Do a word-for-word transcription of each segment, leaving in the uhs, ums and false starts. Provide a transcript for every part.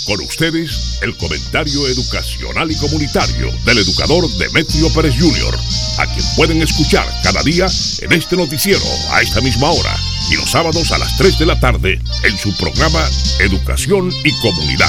Con ustedes, el comentario educacional y comunitario del educador Demetrio Pérez junior, a quien pueden escuchar cada día en este noticiero a esta misma hora y los sábados a las tres de la tarde en su programa Educación y Comunidad.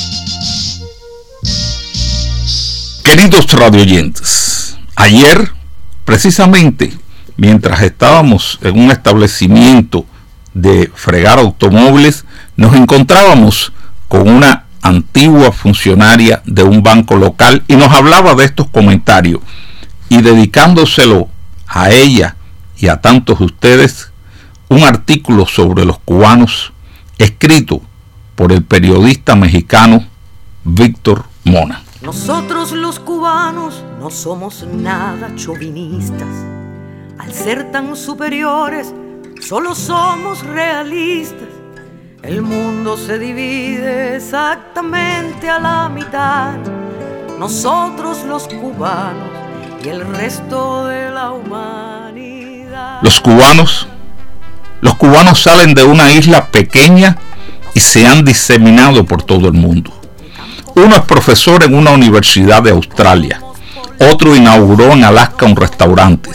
Queridos radioyentes, ayer, precisamente, mientras estábamos en un establecimiento de fregar automóviles, nos encontrábamos con una antigua funcionaria de un banco local y nos hablaba de estos comentarios, y dedicándoselo a ella y a tantos de ustedes, un artículo sobre los cubanos escrito por el periodista mexicano Víctor Mona. Nosotros los cubanos no somos nada chauvinistas. Al ser tan superiores, solo somos realistas. El mundo se divide exactamente a la mitad. Nosotros los cubanos y el resto de la humanidad. Los cubanos, los cubanos salen de una isla pequeña y se han diseminado por todo el mundo. Uno es profesor en una universidad de Australia. Otro inauguró en Alaska un restaurante.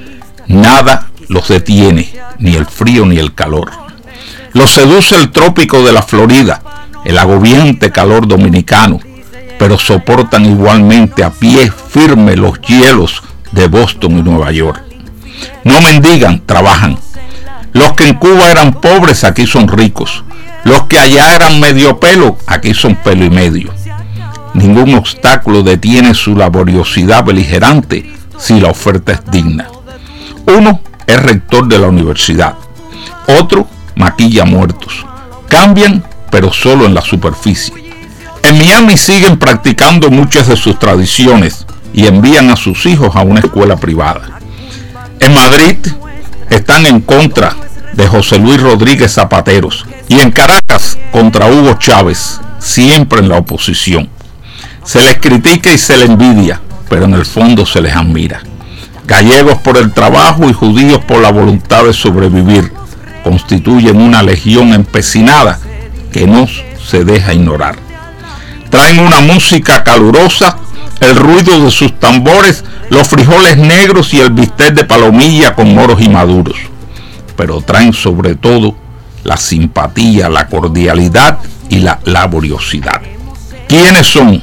Nada los detiene, ni el frío ni el calor. Los seduce el trópico de la Florida, el agobiante calor dominicano, pero soportan igualmente a pie firme los hielos de Boston y Nueva York. No mendigan, trabajan. Los que en Cuba eran pobres, aquí son ricos. Los que allá eran medio pelo, aquí son pelo y medio. Ningún obstáculo detiene su laboriosidad beligerante si la oferta es digna. Uno es rector de la universidad, otro maquilla muertos. Cambian, pero solo en la superficie. En Miami siguen practicando muchas de sus tradiciones y envían a sus hijos a una escuela privada. En Madrid están en contra de José Luis Rodríguez Zapateros y en Caracas contra Hugo Chávez, siempre en la oposición. Se les critica y se les envidia, pero en el fondo se les admira. Gallegos por el trabajo y judíos por la voluntad de sobrevivir constituyen una legión empecinada que no se deja ignorar. Traen una música calurosa, el ruido de sus tambores, los frijoles negros y el bistec de palomilla con moros y maduros. Pero traen sobre todo la simpatía, la cordialidad y la laboriosidad. ¿Quiénes son?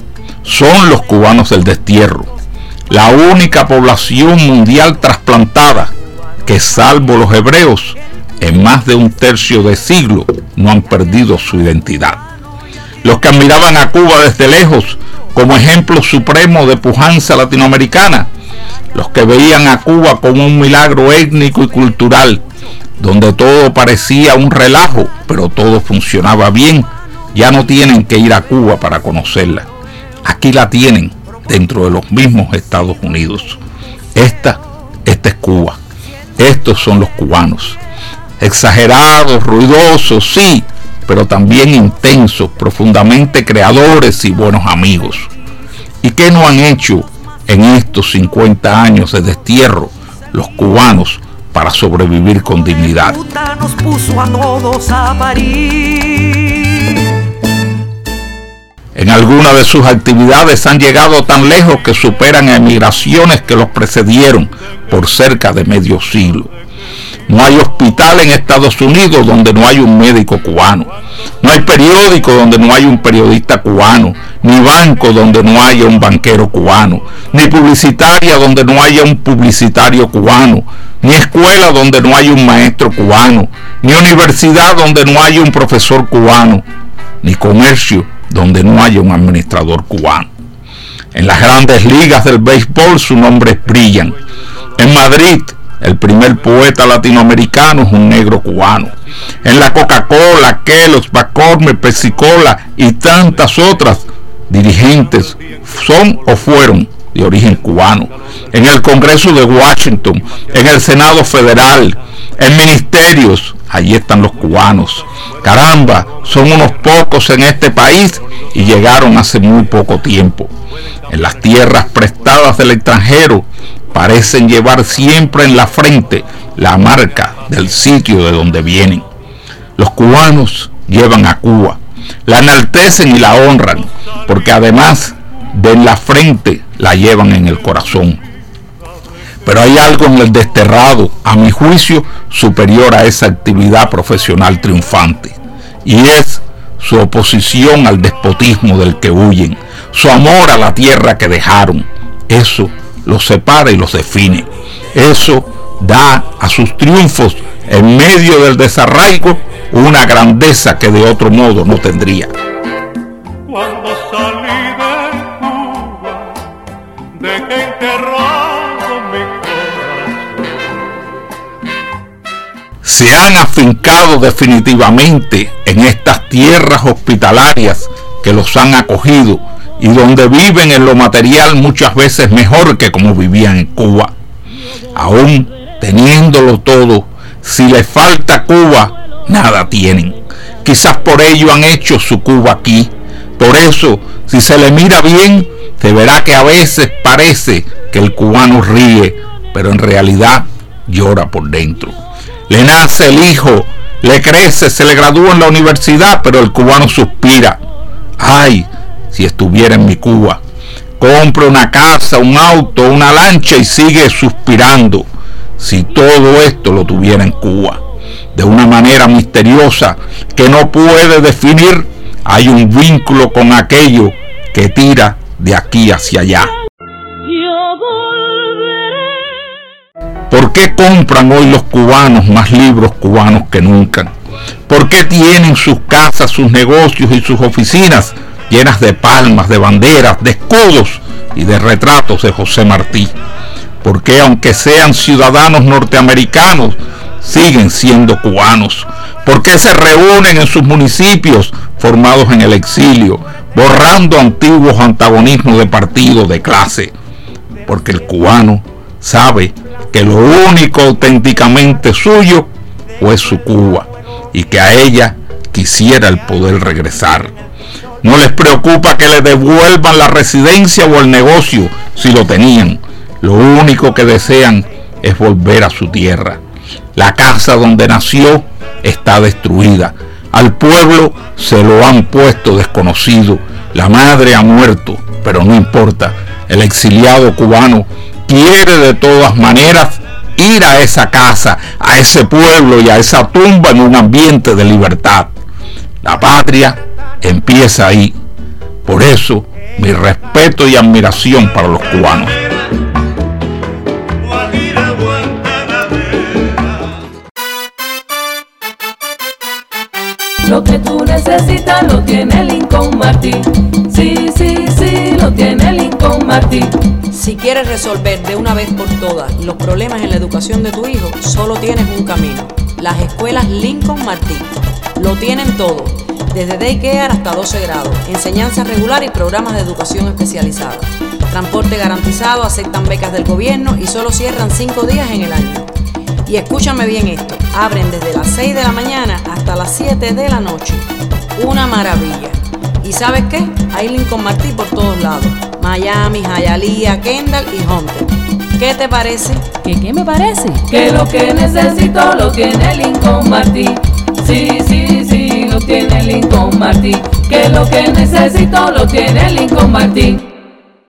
Son los cubanos del destierro, la única población mundial trasplantada que, salvo los hebreos, en más de un tercio de siglo no han perdido su identidad. Los que admiraban a Cuba desde lejos como ejemplo supremo de pujanza latinoamericana, los que veían a Cuba como un milagro étnico y cultural, donde todo parecía un relajo, pero todo funcionaba bien, ya no tienen que ir a Cuba para conocerla. Aquí la tienen dentro de los mismos Estados Unidos. Esta, esta es Cuba. Estos son los cubanos. Exagerados, ruidosos, sí, pero también intensos, profundamente creadores y buenos amigos. ¿Y qué no han hecho en estos cincuenta años de destierro los cubanos para sobrevivir con dignidad? Nos puso a todos a parir. En algunas de sus actividades han llegado tan lejos que superan emigraciones que los precedieron por cerca de medio siglo. No hay hospital en Estados Unidos donde no hay un médico cubano. No hay periódico donde no hay un periodista cubano. Ni banco donde no haya un banquero cubano. Ni publicitaria donde no haya un publicitario cubano. Ni escuela donde no haya un maestro cubano. Ni universidad donde no haya un profesor cubano. Ni comercio donde no haya un administrador cubano. En las grandes ligas del béisbol sus nombres brillan. En Madrid, el primer poeta latinoamericano es un negro cubano. En la Coca-Cola, Kellogg's, McCormick, Pepsi-Cola y tantas otras dirigentes son o fueron de origen cubano. En el Congreso de Washington, en el Senado Federal, en ministerios, allí están los cubanos. Caramba, son unos pocos en este país y llegaron hace muy poco tiempo. En las tierras prestadas del extranjero, parecen llevar siempre en la frente la marca del sitio de donde vienen. Los cubanos llevan a Cuba, La enaltecen y la honran, porque además de en la frente, la llevan en el corazón. Pero hay algo en el desterrado, a mi juicio, superior a esa actividad profesional triunfante, y es su oposición al despotismo del que huyen, su amor a la tierra que dejaron. Eso los separa y los define. Eso da a sus triunfos en medio del desarraigo una grandeza que de otro modo no tendría. Cuando salí de Cuba, dejé enterrado mi corazón. Se han afincado definitivamente en estas tierras hospitalarias que los han acogido y donde viven en lo material muchas veces mejor que como vivían en Cuba. Aún teniéndolo todo, si les falta Cuba, nada tienen. Quizás por ello han hecho su Cuba aquí. Por eso, si se le mira bien, se verá que a veces parece que el cubano ríe, pero en realidad llora por dentro. Le nace el hijo, le crece, se le gradúa en la universidad, pero el cubano suspira. Ay, si estuviera en mi Cuba. Compra una casa, un auto, una lancha y sigue suspirando. Si todo esto lo tuviera en Cuba. De una manera misteriosa que no puede definir, hay un vínculo con aquello que tira de aquí hacia allá. ¿Por qué compran hoy los cubanos más libros cubanos que nunca? ¿Por qué tienen sus casas, sus negocios y sus oficinas llenas de palmas, de banderas, de escudos y de retratos de José Martí? ¿Por qué, aunque sean ciudadanos norteamericanos, siguen siendo cubanos? ¿Por qué se reúnen en sus municipios formados en el exilio, borrando antiguos antagonismos de partido, de clase? Porque el cubano sabe que lo único auténticamente suyo fue su Cuba y que a ella quisiera el poder regresar. No les preocupa que le devuelvan la residencia o el negocio si lo tenían. Lo único que desean es volver a su tierra. La casa donde nació está destruida. Al pueblo se lo han puesto desconocido. La madre ha muerto, pero no importa. El exiliado cubano quiere de todas maneras ir a esa casa, a ese pueblo y a esa tumba en un ambiente de libertad. La patria empieza ahí. Por eso, mi respeto y admiración para los cubanos. Lo que tú necesitas lo tiene Lincoln Martin. Sí, sí, sí, lo tiene Lincoln Martin. Si quieres resolver de una vez por todas los problemas en la educación de tu hijo, solo tienes un camino: las escuelas Lincoln Martin. Lo tienen todo, desde daycare hasta doce grados, enseñanza regular y programas de educación especializada. Transporte garantizado, aceptan becas del gobierno y solo cierran cinco días en el año. Y escúchame bien esto, abren desde las seis de la mañana hasta las siete de la noche. Una maravilla. ¿Y sabes qué? Hay Lincoln Martí por todos lados. Miami, Hialeah, Kendall y Hunter. ¿Qué te parece? ¿Qué qué me parece? Que lo que necesito lo tiene Lincoln Martí. Sí, sí, sí, lo tiene Lincoln Martí. Que lo que necesito lo tiene Lincoln Martí.